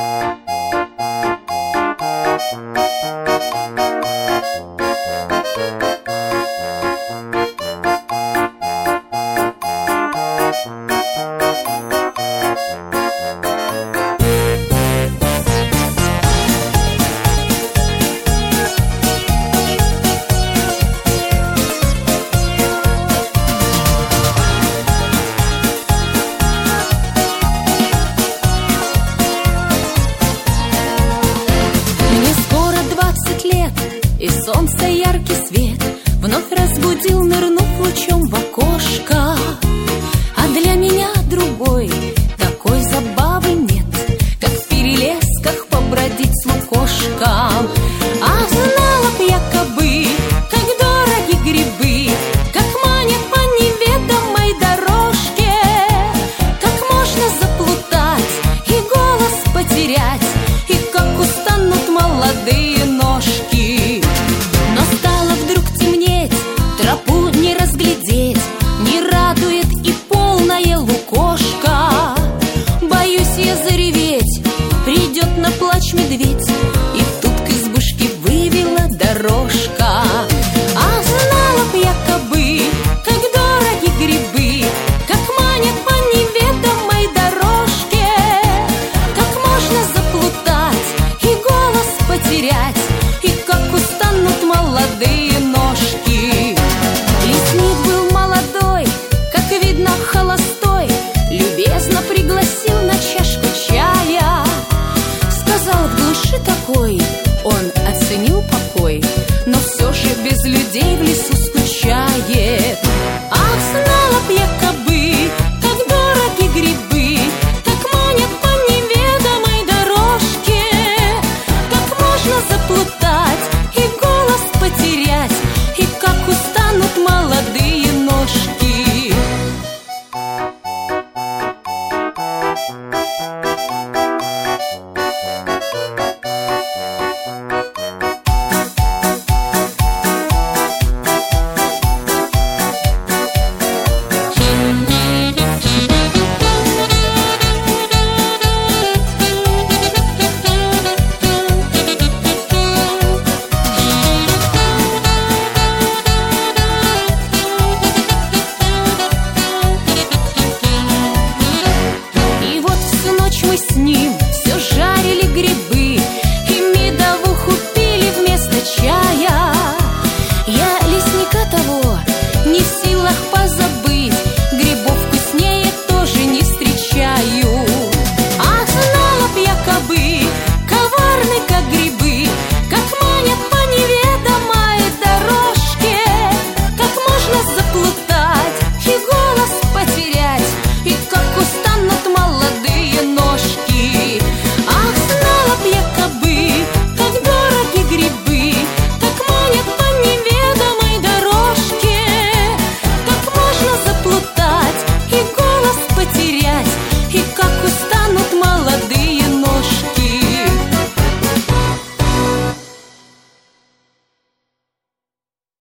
И солнце яркий свет вновь разбудил, нырнув лучом в окошко. А для меня другой такой забавы нет, как в перелесках побродить с лукошком. А знала б я кабы, как дороги грибы, как манят по неведомой дорожке, как можно заплутать и голос потерять, и как устанут молодые ножки. Но стало вдруг темнеть, тропу не разглядеть, не радует и полная лукошка. Боюсь я зареветь, придет на плач медведь, и тут к избушке вывела дорожка. А знала б я кабы, как дороги грибы, как манят по неведомой дорожке, как можно заплутать и голос потерять, и как устанут молодые ножки. Лесник был молодой, как видно, холостой, любезно пригласил на чашку чая. Сказал в глуши такой, он оценил покой, но все же без людей в лесу